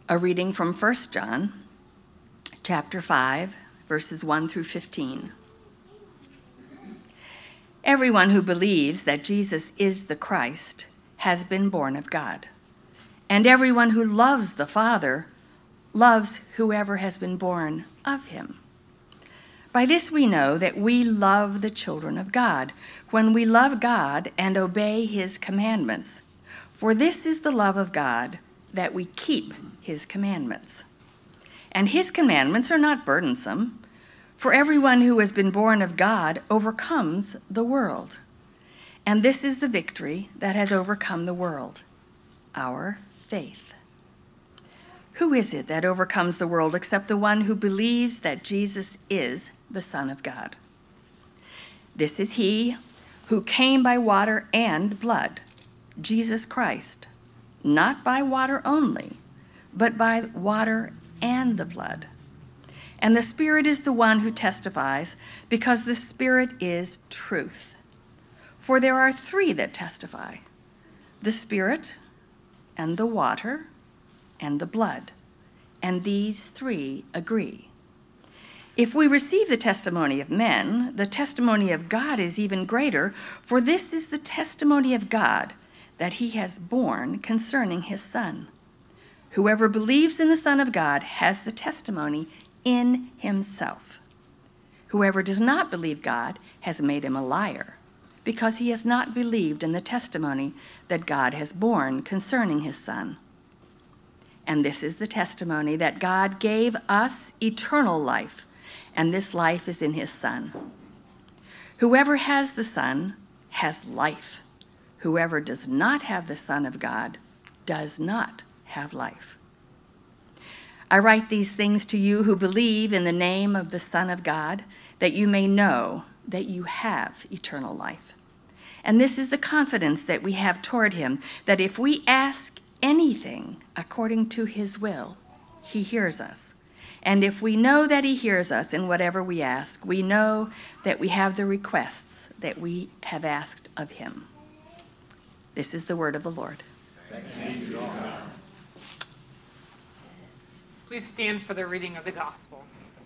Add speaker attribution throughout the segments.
Speaker 1: A reading from 1 John, chapter 5, verses 1 through 15. Everyone who believes that Jesus is the Christ has been born of God, and everyone who loves the Father loves whoever has been born of him. By this we know that we love the children of God, when we love God and obey his commandments. For this is the love of God, that we keep his commandments. And his commandments are not burdensome, for everyone who has been born of God overcomes the world. And this is the victory that has overcome the world, our faith. Who is it that overcomes the world except the one who believes that Jesus is the Son of God? This is he who came by water and blood, Jesus Christ, not by water only, but by water and the blood. And the Spirit is the one who testifies, because the Spirit is truth. For there are three that testify: the Spirit, and the water, and the blood, and these three agree. If we receive the testimony of men, the testimony of God is even greater, for this is the testimony of God that he has borne concerning his Son. Whoever believes in the Son of God has the testimony in himself. Whoever does not believe God has made him a liar, because he has not believed in the testimony that God has borne concerning his Son. And this is the testimony, that God gave us eternal life, and this life is in his Son. Whoever has the Son has life. Whoever does not have the Son of God does not have life. I write these things to you who believe in the name of the Son of God, that you may know that you have eternal life. And this is the confidence that we have toward him, that if we ask anything according to his will, he hears us. And if we know that he hears us in whatever we ask, we know that we have the requests that we have asked of him. This is the word of the Lord.
Speaker 2: Thanks be to God.
Speaker 3: Please stand for the reading of the gospel.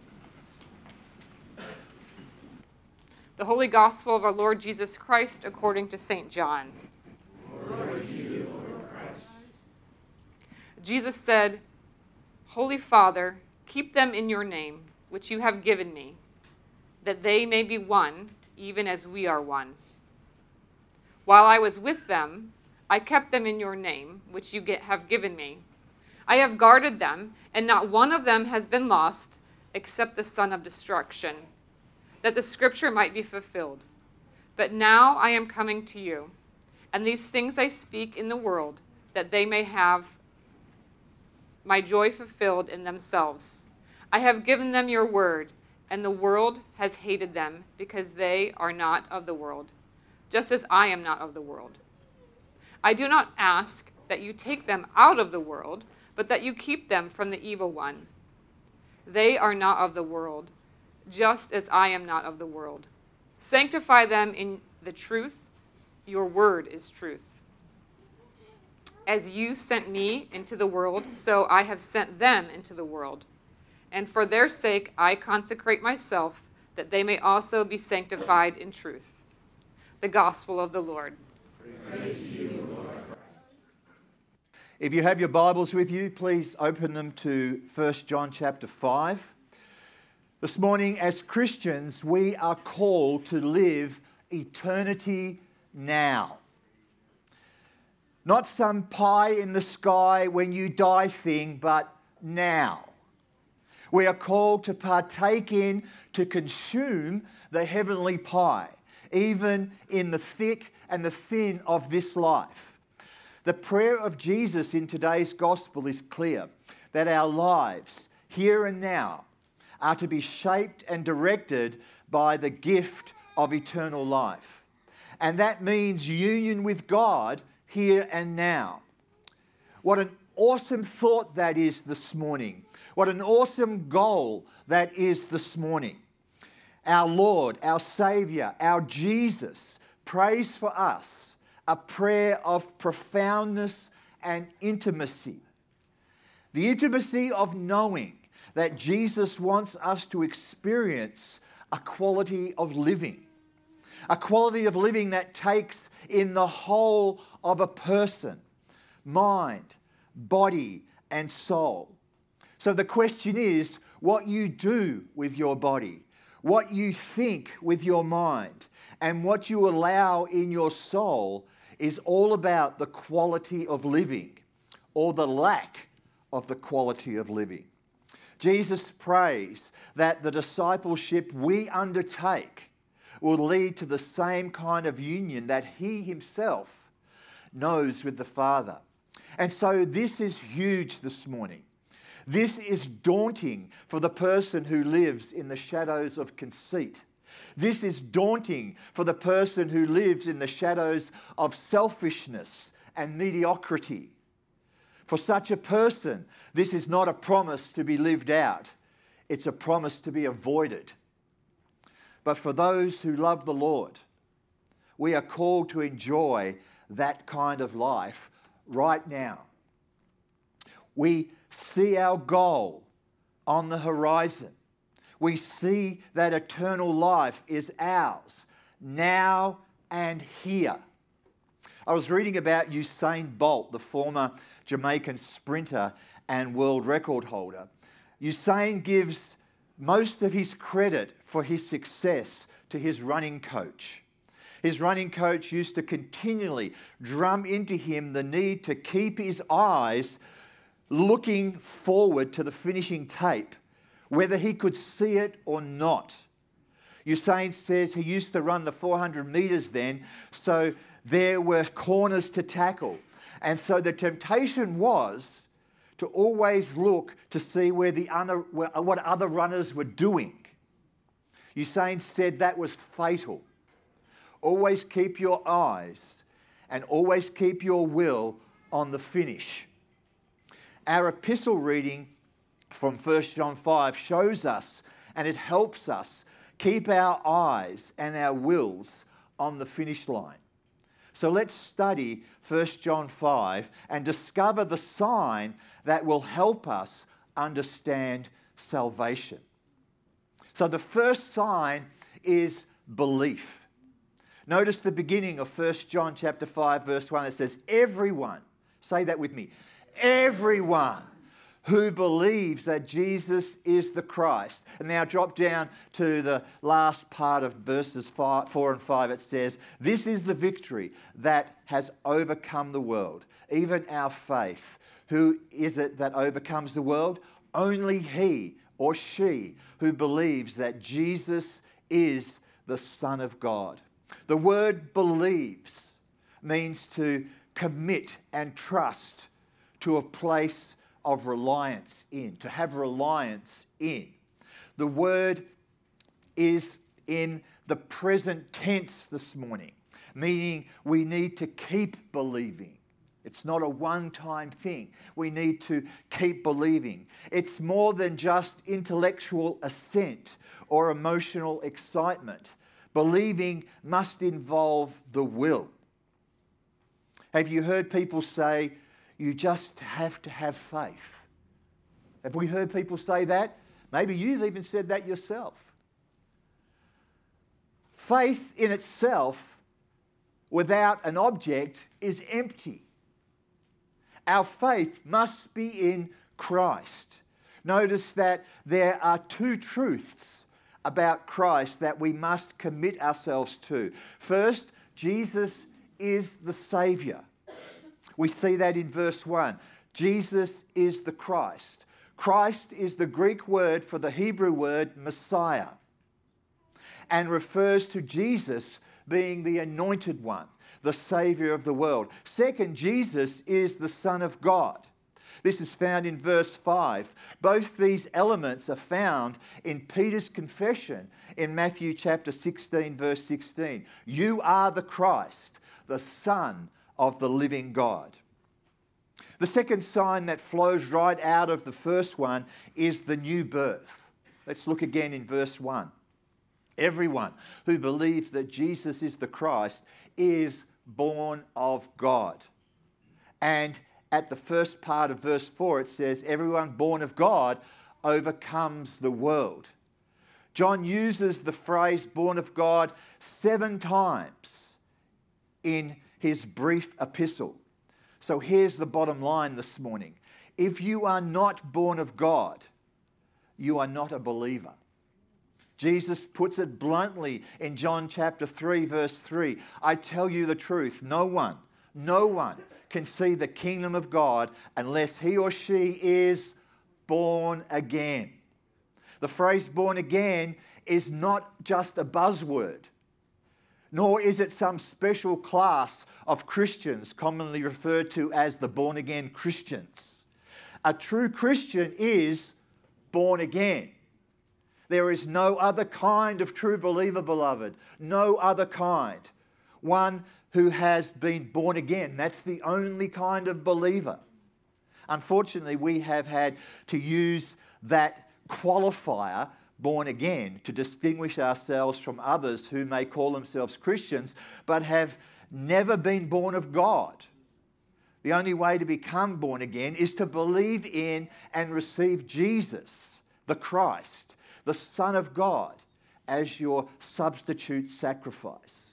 Speaker 3: The Holy Gospel of our Lord Jesus Christ according to St. John.
Speaker 2: Glory to you, Lord Christ.
Speaker 3: Jesus said, "Holy Father, keep them in your name, which you have given me, that they may be one, even as we are one. While I was with them, I kept them in your name, which you have given me. I have guarded them, and not one of them has been lost, except the son of destruction, that the scripture might be fulfilled. But now I am coming to you, and these things I speak in the world, that they may have my joy fulfilled in themselves. I have given them your word, and the world has hated them, because they are not of the world, just as I am not of the world. I do not ask that you take them out of the world, but that you keep them from the evil one. They are not of the world, just as I am not of the world. Sanctify them in the truth. Your word is truth. As you sent me into the world, so I have sent them into the world. And for their sake I consecrate myself, that they may also be sanctified in truth." The Gospel of the Lord.
Speaker 2: Praise to you, Lord Christ.
Speaker 4: If you have your Bibles with you, please open them to 1 John chapter 5. This morning, as Christians, we are called to live eternity now. Not some pie in the sky when you die thing, but now. We are called to partake in, to consume the heavenly pie, even in the thick and the thin of this life. The prayer of Jesus in today's gospel is clear, that our lives, here and now, are to be shaped and directed by the gift of eternal life. And that means union with God here and now. What an awesome thought that is this morning. What an awesome goal that is this morning. Our Lord, our Saviour, our Jesus prays for us a prayer of profoundness and intimacy. The intimacy of knowing that Jesus wants us to experience a quality of living. A quality of living that takes in the whole of a person, mind, body, and soul. So the question is what you do with your body, what you think with your mind, and what you allow in your soul is all about the quality of living or the lack of the quality of living. Jesus prays that the discipleship we undertake will lead to the same kind of union that he himself knows with the Father. And so this is huge this morning. This is daunting for the person who lives in the shadows of conceit. This is daunting for the person who lives in the shadows of selfishness and mediocrity. For such a person, this is not a promise to be lived out. It's a promise to be avoided. But for those who love the Lord, we are called to enjoy that kind of life right now. We see our goal on the horizon. We see that eternal life is ours now and here. I was reading about Usain Bolt, the former Jamaican sprinter and world record holder. Usain gives most of his credit for his success to his running coach. His running coach used to continually drum into him the need to keep his eyes looking forward to the finishing tape, whether he could see it or not. Usain says he used to run the 400 metres then, so there were corners to tackle. And so the temptation was to always look to see what other runners were doing. Usain said that was fatal. Always keep your eyes and always keep your will on the finish. Our epistle reading from 1 John 5 shows us, and it helps us keep our eyes and our wills on the finish line. So let's study 1 John 5 and discover the sign that will help us understand salvation. So the first sign is belief. Notice the beginning of 1 John chapter 5 verse 1. It says, everyone, say that with me, everyone who believes that Jesus is the Christ. And now drop down to the last part of verses 4 and 5. It says, this is the victory that has overcome the world, even our faith. Who is it that overcomes the world? Only he or she who believes that Jesus is the Son of God. The word believes means to commit and trust to a place of reliance in, to have reliance in. The word is in the present tense this morning, meaning we need to keep believing. It's not a one-time thing. We need to keep believing. It's more than just intellectual assent or emotional excitement. Believing must involve the will. Have you heard people say, you just have to have faith? Have we heard people say that? Maybe you've even said that yourself. Faith in itself, without an object, is empty. Our faith must be in Christ. Notice that there are two truths about Christ that we must commit ourselves to. First, Jesus is the Saviour. We see that in verse 1. Jesus is the Christ. Christ is the Greek word for the Hebrew word Messiah and refers to Jesus being the anointed one, the Saviour of the world. Second, Jesus is the Son of God. This is found in verse 5. Both these elements are found in Peter's confession in Matthew chapter 16, verse 16. You are the Christ, the Son of the living God. The second sign that flows right out of the first one is the new birth. Let's look again in verse 1. Everyone who believes that Jesus is the Christ is born of God. And at the first part of verse 4, it says, everyone born of God overcomes the world. John uses the phrase born of God 7 times in his brief epistle. So here's the bottom line this morning. If you are not born of God, you are not a believer. Jesus puts it bluntly in John chapter 3, verse 3. I tell you the truth, no one can see the kingdom of God unless he or she is born again. The phrase born again is not just a buzzword, nor is it some special class of Christians commonly referred to as the born again Christians. A true Christian is born again. There is no other kind of true believer, beloved. No other kind. One who has been born again. That's the only kind of believer. Unfortunately, we have had to use that qualifier, born again, to distinguish ourselves from others who may call themselves Christians but have never been born of God. The only way to become born again is to believe in and receive Jesus, the Christ, the Son of God, as your substitute sacrifice.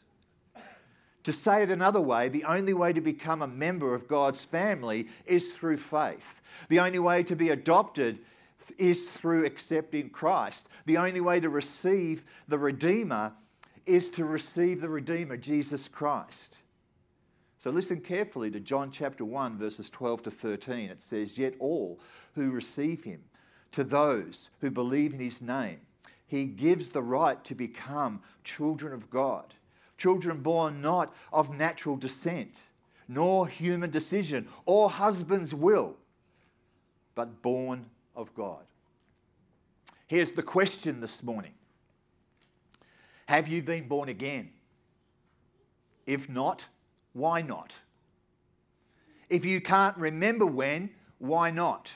Speaker 4: To say it another way, the only way to become a member of God's family is through faith. The only way to be adopted is through accepting Christ. The only way to receive the Redeemer is to receive the Redeemer, Jesus Christ. So listen carefully to John chapter 1, verses 12 to 13. It says, yet all who receive him, to those who believe in his name, he gives the right to become children of God. Children born not of natural descent, nor human decision, or husband's will, but born of God. Here's the question this morning. Have you been born again? If not, why not? If you can't remember when, why not?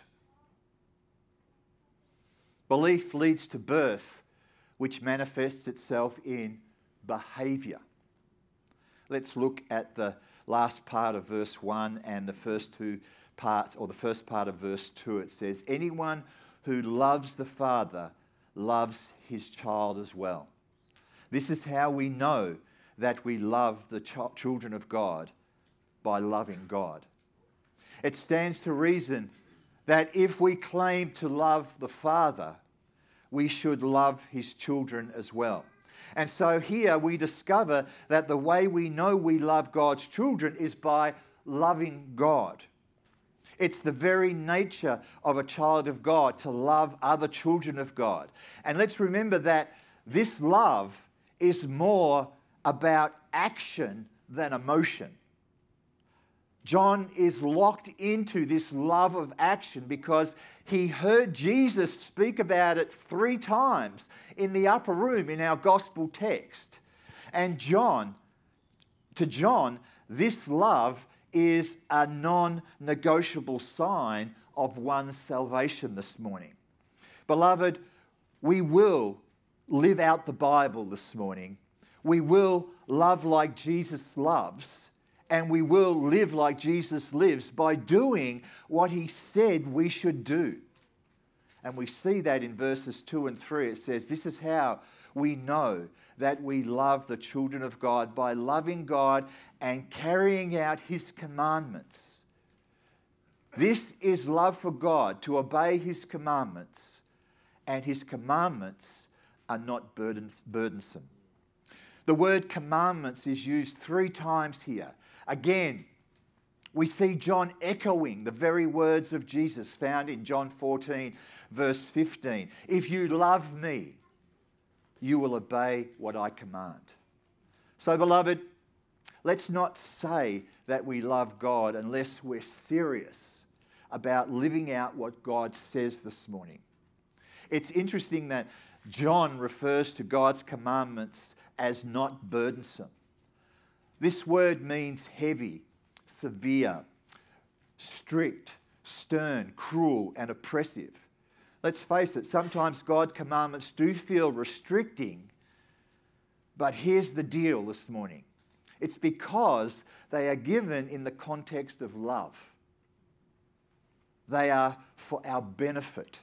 Speaker 4: Belief leads to birth, which manifests itself in behaviour. Let's look at the last part of verse 1 and the first part of verse 2. It says, anyone who loves the Father loves his child as well. This is how we know that we love the children of God, by loving God. It stands to reason that if we claim to love the Father, we should love his children as well. And so here we discover that the way we know we love God's children is by loving God. It's the very nature of a child of God to love other children of God. And let's remember that this love is more about action than emotion. John is locked into this love of action because he heard Jesus speak about it 3 times in the upper room in our gospel text. And to John, this love is a non-negotiable sign of one's salvation this morning. Beloved, we will live out the Bible this morning. We will love like Jesus loves, and we will live like Jesus lives by doing what he said we should do. And we see that in verses 2 and 3. It says, this is how we know that we love the children of God, by loving God and carrying out his commandments. This is love for God, to obey his commandments, and his commandments are not burdensome. The word commandments is used 3 times here. Again, we see John echoing the very words of Jesus found in John 14, verse 15. If you love me, you will obey what I command. So, beloved, let's not say that we love God unless we're serious about living out what God says this morning. It's interesting that John refers to God's commandments as not burdensome. This word means heavy, severe, strict, stern, cruel, and oppressive. Let's face it, sometimes God's commandments do feel restricting, but here's the deal this morning. It's because they are given in the context of love. They are for our benefit.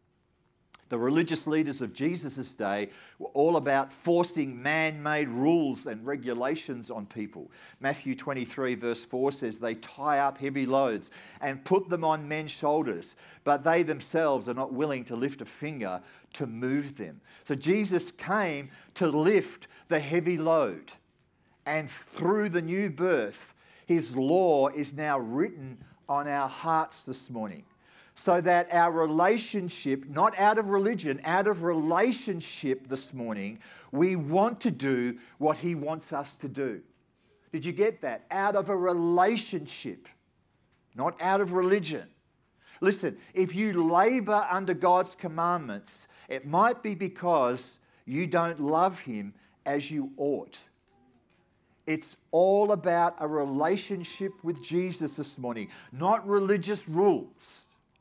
Speaker 4: The religious leaders of Jesus' day were all about forcing man-made rules and regulations on people. Matthew 23 verse 4 says, they tie up heavy loads and put them on men's shoulders, but they themselves are not willing to lift a finger to move them. So Jesus came to lift the heavy load. And through the new birth, his law is now written on our hearts this morning. So that our relationship, not out of religion, out of relationship this morning, we want to do what he wants us to do. Did you get that? Out of a relationship, not out of religion. Listen, if you labour under God's commandments, it might be because you don't love him as you ought. It's all about a relationship with Jesus this morning, not religious rules.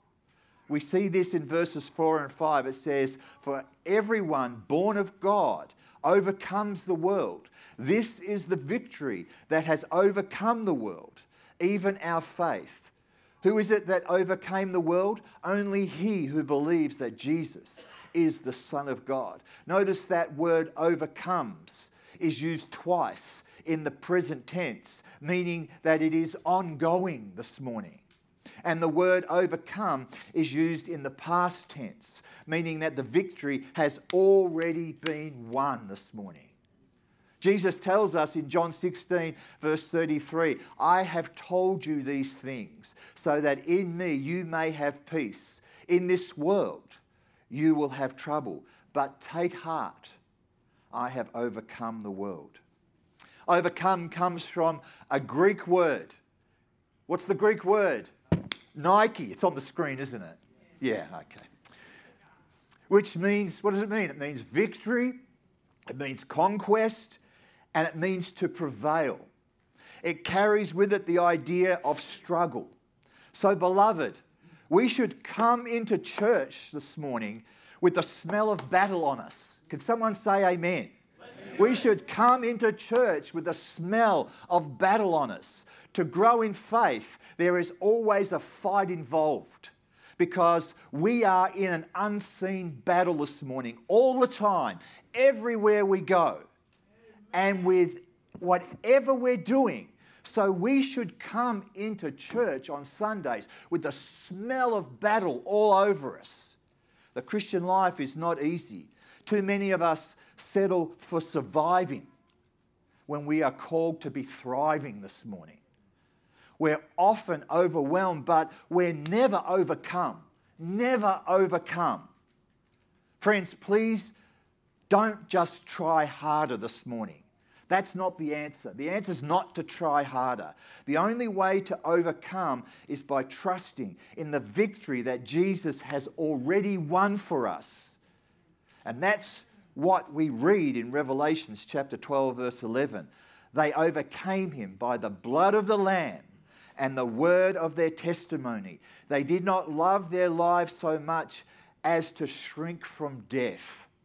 Speaker 4: We see this in verses 4 and 5. It says, for everyone born of God overcomes the world. This is the victory that has overcome the world, even our faith. Who is it that overcame the world? Only he who believes that Jesus is the Son of God. Notice that word overcomes is used twice in the present tense, meaning that it is ongoing this morning. And the word overcome is used in the past tense, meaning that the victory has already been won this morning. Jesus tells us in John 16, verse 33, I have told you these things so that in me you may have peace. In this world you will have trouble, but take heart, I have overcome the world. Overcome comes from a Greek word. What's the Greek word? Nike. It's on the screen, isn't it? Yeah, okay. Which means, what does it mean? It means victory, it means conquest, and it means to prevail. It carries with it the idea of struggle. So, beloved, we should come into church this morning with the smell of battle on us. Can someone say amen? We should come into church with the smell of battle on us. To grow in faith, there is always a fight involved because we are in an unseen battle this morning all the time, everywhere we go, and with whatever we're doing. So we should come into church on Sundays with the smell of battle all over us. The Christian life is not easy. Too many of us settle for surviving when we are called to be thriving this morning. We're often overwhelmed, but we're never overcome. Never overcome. Friends, please don't just try harder this morning. That's not the answer. The answer is not to try harder. The only way to overcome is by trusting in the victory that Jesus has already won for us. And that's what we read in Revelation chapter 12, verse 11. They overcame him by the blood of the Lamb and the word of their testimony. They did not love their lives so much as to shrink from death.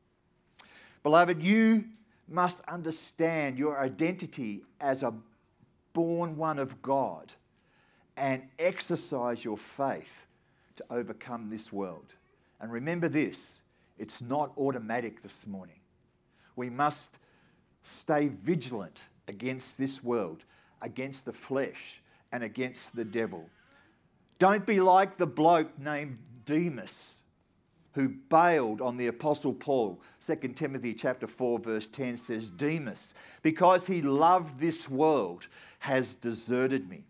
Speaker 4: Beloved, you must understand your identity as a born one of God and exercise your faith to overcome this world. And remember this, it's not automatic this morning. We must stay vigilant against this world, against the flesh, and against the devil. Don't be like the bloke named Demas who bailed on the Apostle Paul. 2 Timothy chapter 4 verse 10 says, Demas, because he loved this world, has deserted me.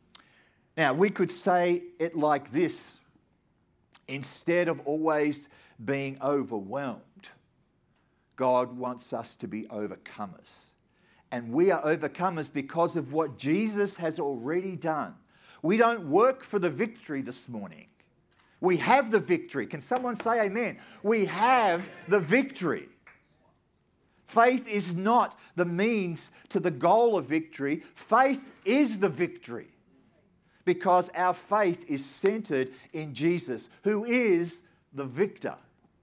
Speaker 4: Now, we could say it like this. Instead of always being overwhelmed, God wants us to be overcomers. And we are overcomers because of what Jesus has already done. We don't work for the victory this morning. We have the victory. Can someone say amen? We have the victory. Faith is not the means to the goal of victory. Faith is the victory. Because our faith is centered in Jesus, who is the victor.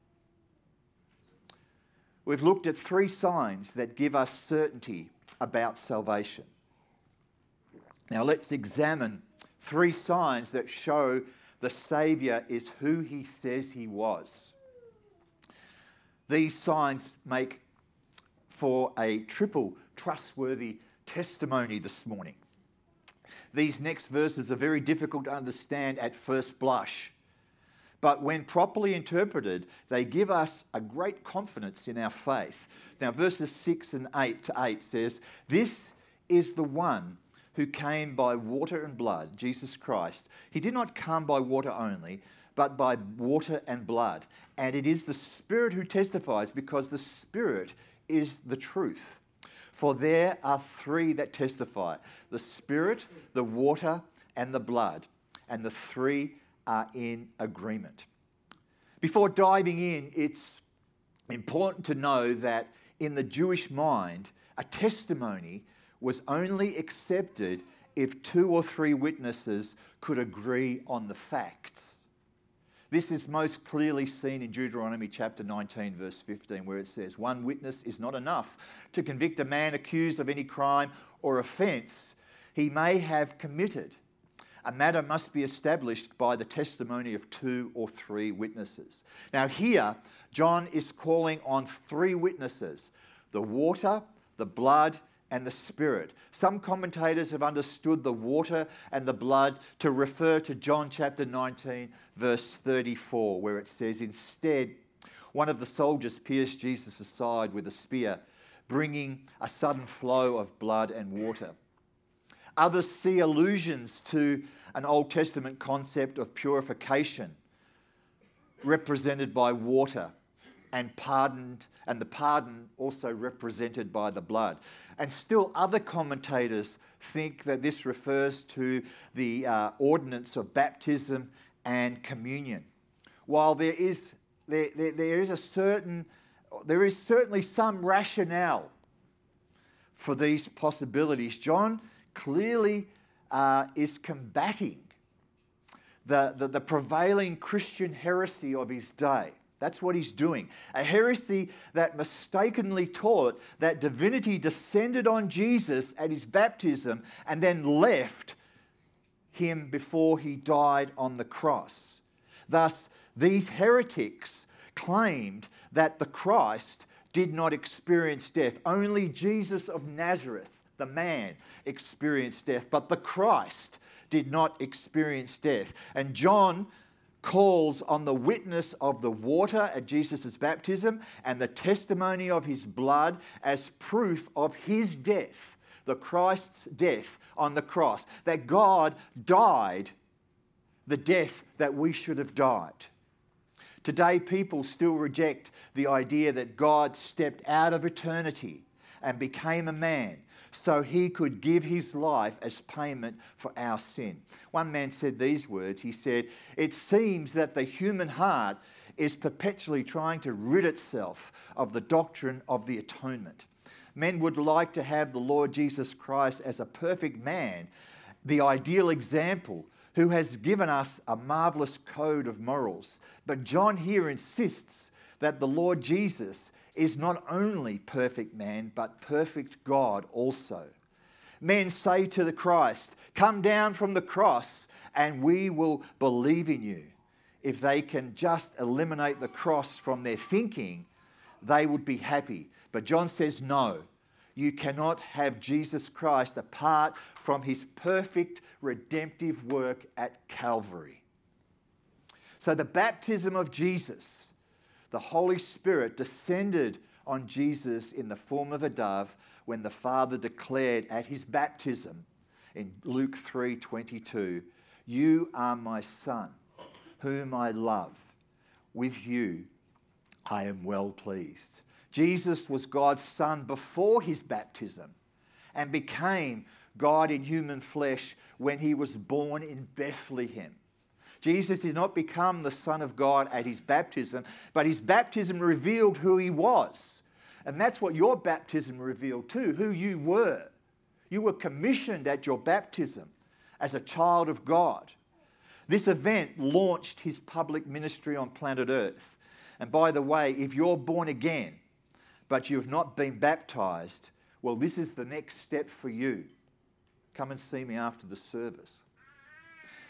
Speaker 4: We've looked at 3 signs that give us certainty about salvation. Now let's examine 3 signs that show The Saviour is who he says he was. These signs make for a triple trustworthy testimony this morning. These next verses are very difficult to understand at first blush, but when properly interpreted, they give us a great confidence in our faith. Now, verses 6 and 8 says, "This is the one who came by water and blood, Jesus Christ. He did not come by water only, but by water and blood. And it is the Spirit who testifies, because the Spirit is the truth. For there are three that testify, the Spirit, the water, and the blood. And the three are in agreement." Before diving in, it's important to know that in the Jewish mind, a testimony was only accepted if 2 or 3 witnesses could agree on the facts. This is most clearly seen in Deuteronomy chapter 19, verse 15, where it says, "One witness is not enough to convict a man accused of any crime or offence he may have committed. A matter must be established by the testimony of 2 or 3 witnesses." Now here, John is calling on 3 witnesses: the water, the blood, and the Spirit. Some commentators have understood the water and the blood to refer to John chapter 19, verse 34, where it says, "Instead, one of the soldiers pierced Jesus' side with a spear, bringing a sudden flow of blood and water." Others see allusions to an Old Testament concept of purification, represented by water, and the pardon also represented by the blood. And still other commentators think that this refers to the ordinance of baptism and communion. While there is certainly some rationale for these possibilities, John clearly is combating the prevailing Christian heresy of his day. That's what he's doing. A heresy that mistakenly taught that divinity descended on Jesus at his baptism and then left him before he died on the cross. Thus, these heretics claimed that the Christ did not experience death. Only Jesus of Nazareth, the man, experienced death, but the Christ did not experience death. And John calls on the witness of the water at Jesus' baptism and the testimony of his blood as proof of his death, the Christ's death on the cross, that God died the death that we should have died. Today, people still reject the idea that God stepped out of eternity and became a man so he could give his life as payment for our sin. One man said these words. He said, "It seems that the human heart is perpetually trying to rid itself of the doctrine of the atonement. Men would like to have the Lord Jesus Christ as a perfect man, the ideal example, who has given us a marvellous code of morals. But John here insists that the Lord Jesus is not only perfect man, but perfect God also. Men say to the Christ, 'Come down from the cross and we will believe in you.' If they can just eliminate the cross from their thinking, they would be happy. But John says, no, you cannot have Jesus Christ apart from his perfect redemptive work at Calvary." So the baptism of Jesus, the Holy Spirit descended on Jesus in the form of a dove when the Father declared at his baptism in Luke 3:22, "You are my Son, whom I love. With you I am well pleased." Jesus was God's Son before his baptism and became God in human flesh when he was born in Bethlehem. Jesus did not become the Son of God at his baptism, but his baptism revealed who he was. And that's what your baptism revealed too, who you were. You were commissioned at your baptism as a child of God. This event launched his public ministry on planet Earth. And by the way, if you're born again, but you have not been baptized, well, this is the next step for you. Come and see me after the service.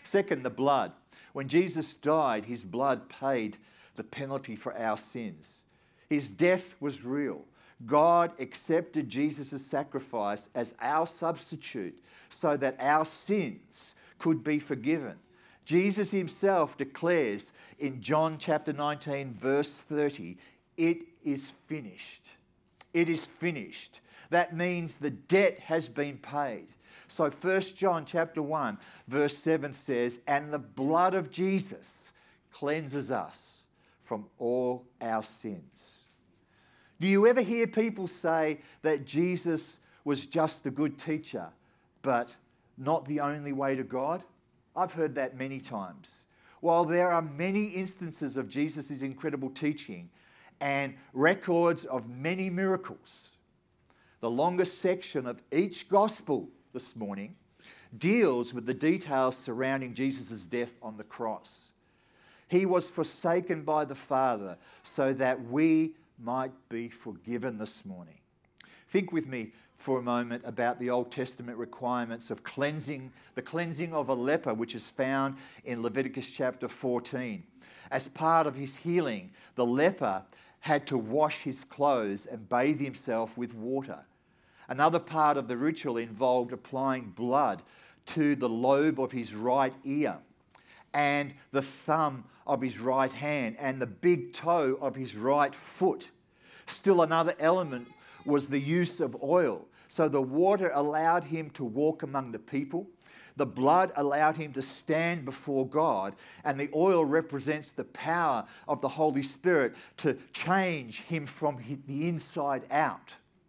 Speaker 4: Second, the blood. When Jesus died, his blood paid the penalty for our sins. His death was real. God accepted Jesus' sacrifice as our substitute so that our sins could be forgiven. Jesus himself declares in John chapter 19, verse 30, "It is finished." It is finished. That means the debt has been paid. So 1 John chapter 1, verse 7 says, "And the blood of Jesus cleanses us from all our sins." Do you ever hear people say that Jesus was just a good teacher, but not the only way to God? I've heard that many times. While there are many instances of Jesus' incredible teaching and records of many miracles, the longest section of each gospel this morning deals with the details surrounding Jesus' death on the cross. He was forsaken by the Father so that we might be forgiven this morning. Think with me for a moment about the Old Testament requirements of cleansing, the cleansing of a leper, which is found in Leviticus chapter 14. As part of his healing, the leper had to wash his clothes and bathe himself with water. Another part of the ritual involved applying blood to the lobe of his right ear and the thumb of his right hand and the big toe of his right foot. Still another element was the use of oil. So the water allowed him to walk among the people. The blood allowed him to stand before God, and the oil represents the power of the Holy Spirit to change him from the inside out.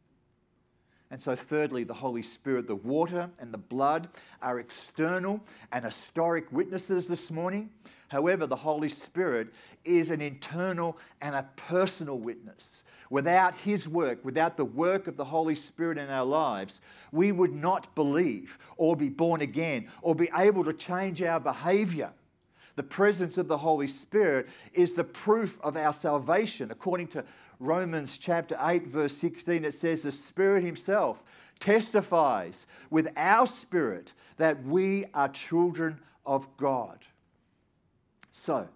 Speaker 4: And so thirdly, the Holy Spirit, the water and the blood are external and historic witnesses this morning. However, the Holy Spirit is an internal and a personal witness. Without his work, without the work of the Holy Spirit in our lives, we would not believe or be born again or be able to change our behavior. The presence of the Holy Spirit is the proof of our salvation. According to Romans chapter 8, verse 16, it says, "The Spirit himself testifies with our spirit that we are children of God." So,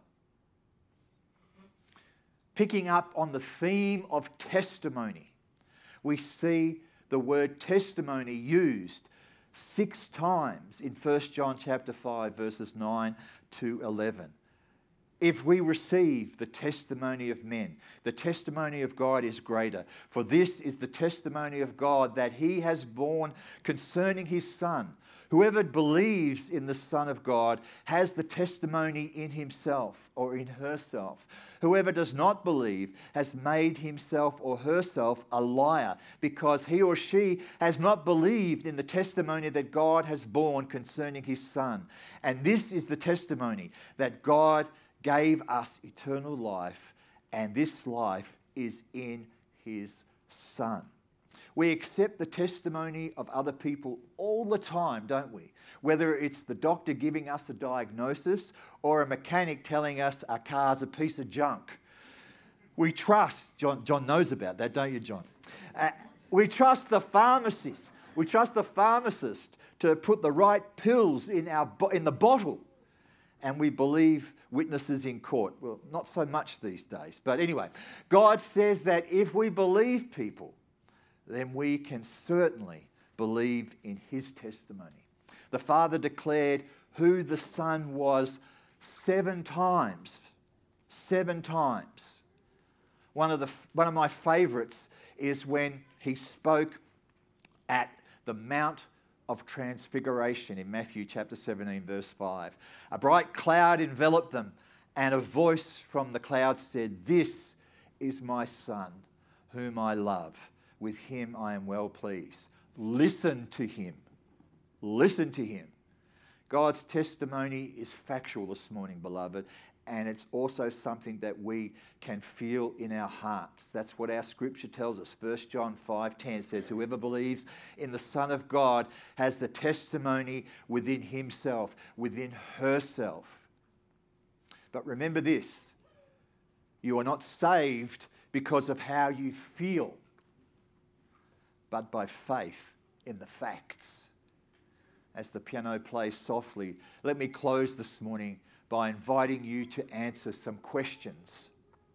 Speaker 4: picking up on the theme of testimony, we see the word testimony used 6 times in 1 John chapter 5, verses 9 to 11. If we receive the testimony of men, the testimony of God is greater. For this is the testimony of God that he has borne concerning his Son. Whoever believes in the Son of God has the testimony in himself or in herself. Whoever does not believe has made himself or herself a liar, because he or she has not believed in the testimony that God has borne concerning his Son. And this is the testimony, that God gave us eternal life, and this life is in his Son. We accept the testimony of other people all the time, don't we? Whether it's the doctor giving us a diagnosis or a mechanic telling us our car's a piece of junk. We trust, John knows about that, don't you, John? We trust the pharmacist. We trust the pharmacist to put the right pills in the bottle. And we believe witnesses in court. Well, not so much these days. But anyway, God says that if we believe people, then we can certainly believe in his testimony. The Father declared who the Son was 7 times. 7 times. One of my favourites is when he spoke at the Mount of Transfiguration in Matthew chapter 17, verse 5. A bright cloud enveloped them, and a voice from the cloud said, "This is my Son, whom I love. With him I am well pleased." Listen to him. Listen to him. God's testimony is factual this morning, beloved, and it's also something that we can feel in our hearts. That's what our scripture tells us. 1 John 5:10 says, "Whoever believes in the Son of God has the testimony within himself, within herself." But remember this, you are not saved because of how you feel, but by faith in the facts. as the piano plays softly, let me close this morning by inviting you to answer some questions.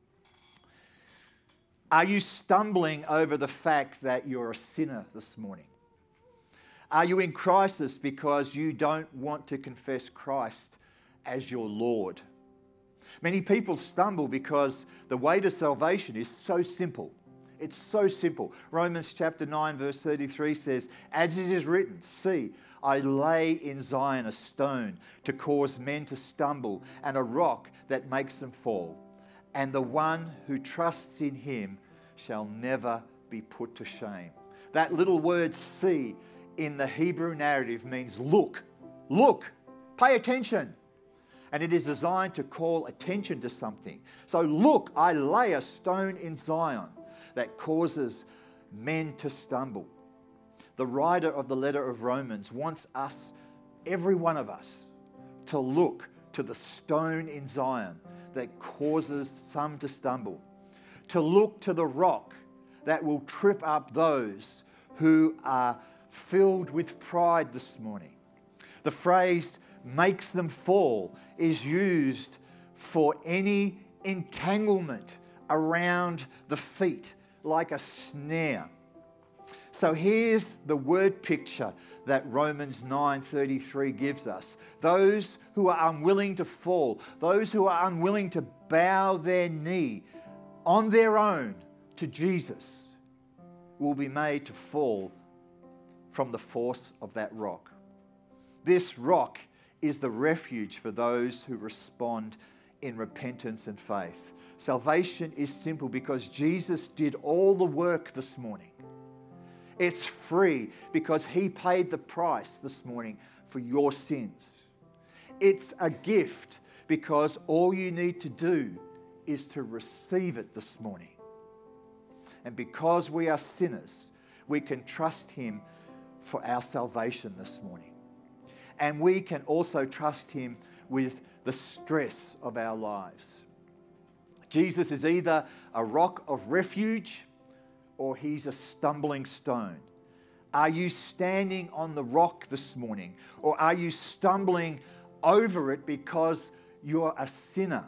Speaker 4: Are you stumbling over the fact that you're a sinner this morning? Are you in crisis because you don't want to confess Christ as your Lord? Many people stumble because the way to salvation is so simple. It's so simple. Romans chapter 9 verse 33 says, "As it is written, see, I lay in Zion a stone to cause men to stumble, and a rock that makes them fall. And the one who trusts in him shall never be put to shame." That little word "see" in the Hebrew narrative means look, pay attention. And it is designed to call attention to something. So look, I lay a stone in Zion that causes men to stumble. The writer of the letter of Romans wants us, every one of us, to look to the stone in Zion that causes some to stumble. To look to the rock that will trip up those who are filled with pride this morning. The phrase "makes them fall" is used for any entanglement around the feet, like a snare. So here's the word picture that Romans 9:33 gives us. Those who are unwilling to fall, those who are unwilling to bow their knee on their own to Jesus, will be made to fall from the force of that rock. This rock is the refuge for those who respond in repentance and faith. Salvation is simple because Jesus did all the work this morning. It's free because he paid the price this morning for your sins. It's a gift because all you need to do is to receive it this morning. And because we are sinners, we can trust him for our salvation this morning. And we can also trust him with the stress of our lives. Jesus is either a rock of refuge or he's a stumbling stone. Are you standing on the rock this morning, or are you stumbling over it because you're a sinner?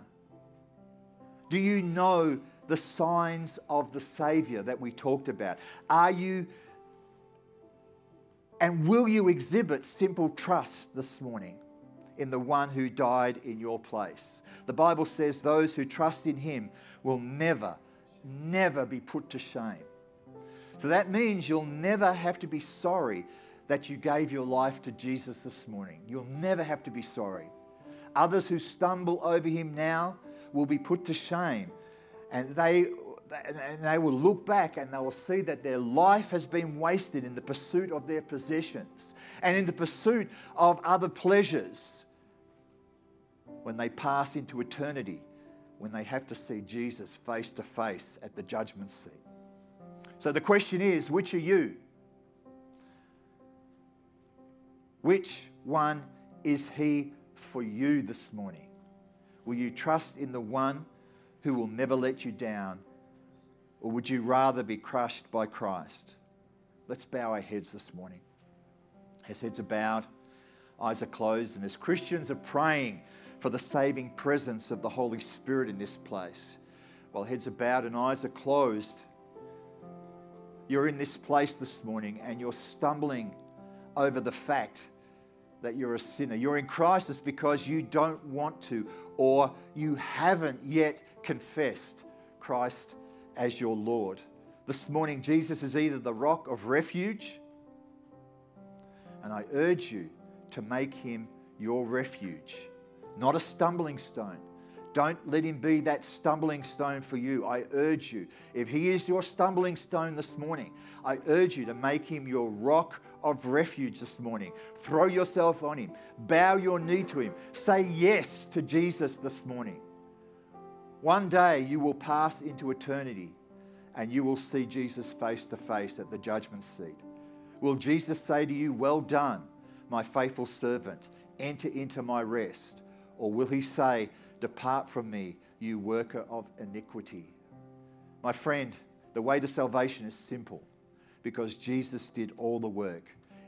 Speaker 4: Do you know the signs of the Savior that we talked about? Are you and will you exhibit simple trust this morning in the one who died in your place? The Bible says those who trust in him will never be put to shame. So that means you'll never have to be sorry that you gave your life to Jesus this morning. You'll never have to be sorry. Others who stumble over him now will be put to shame, and they will look back and they will see that their life has been wasted in the pursuit of their possessions and in the pursuit of other pleasures when they pass into eternity, when they have to see Jesus face to face at the judgment seat. So the question is, which are you? Which one is he for you this morning? Will you trust in the one who will never let you down, or would you rather be crushed by Christ? Let's bow our heads this morning. As heads are bowed, eyes are closed, and as Christians are praying for the saving presence of the Holy Spirit in this place, while heads are bowed and eyes are closed, you're in this place this morning and you're stumbling over the fact that you're a sinner. You're in crisis because you don't want to, or you haven't yet confessed Christ as your Lord. This morning, Jesus is either the rock of refuge, and I urge you to make him your refuge, not a stumbling stone. Don't let him be that stumbling stone for you. I urge you, if he is your stumbling stone this morning, I urge you to make him your rock of refuge this morning. Throw yourself on him. Bow your knee to him. Say yes to Jesus this morning. One day you will pass into eternity and you will see Jesus face to face at the judgment seat. Will Jesus say to you, "Well done, my faithful servant, enter into my rest"? Or will he say, "Depart from me, you worker of iniquity"? My friend, the way to salvation is simple because Jesus did all the work.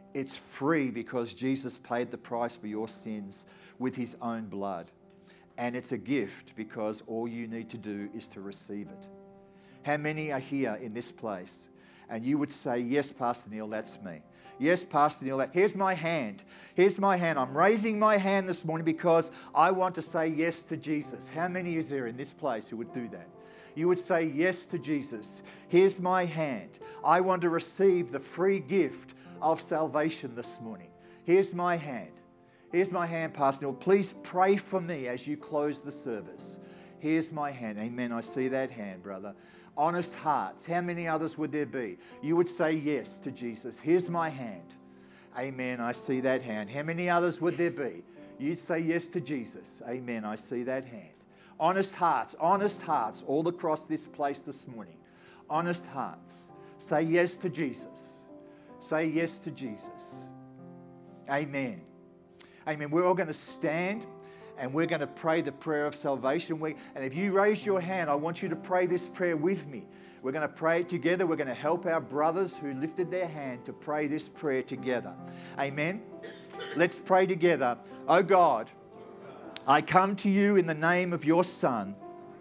Speaker 4: It's free because Jesus paid the price for your sins with his own blood. And it's a gift because all you need to do is to receive it. How many are here in this place and you would say, yes, Pastor Neil, that's me. Yes, Pastor Neil, here's my hand. Here's my hand. I'm raising my hand this morning because I want to say yes to Jesus. How many is there in this place who would do that? You would say yes to Jesus. Here's my hand. I want to receive the free gift of salvation this morning. Here's my hand. Here's my hand, Pastor Neil. Please pray for me as you close the service. Here's my hand. Amen. I see that hand, brother. Honest hearts. How many others would there be? You would say yes to Jesus. Here's my hand. Amen. I see that hand. How many others would there be? You'd say yes to Jesus. Amen. I see that hand. Honest hearts all across this place this morning. Honest hearts. Say yes to Jesus. Say yes to Jesus. Amen. Amen. We're all going to stand and we're going to pray the prayer of salvation. And if you raise your hand, I want you to pray this prayer with me. We're going to pray it together. We're going to help our brothers who lifted their hand to pray this prayer together. Amen. Let's pray together. Oh God, I come to you in the name of your Son,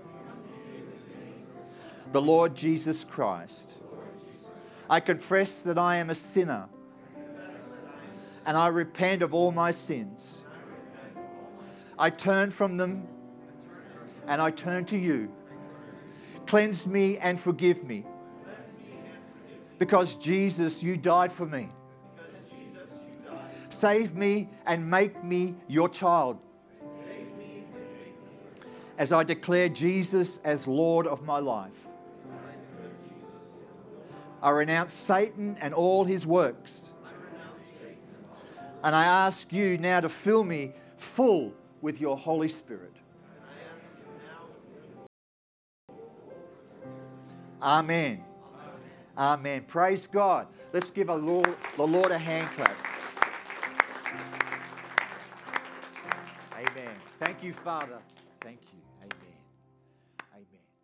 Speaker 4: the Lord Jesus Christ. I confess that I am a sinner and I repent of all my sins. I turn from them and I turn to you. Cleanse me and forgive me. Because Jesus, you died for me. Save me and make me your child. As I declare Jesus as Lord of my life. I renounce Satan and all his works. And I ask you now to fill me full with your Holy Spirit. Amen. Amen. Praise God. Let's give the Lord a hand clap. Amen. Thank you, Father. Thank you. Amen. Amen.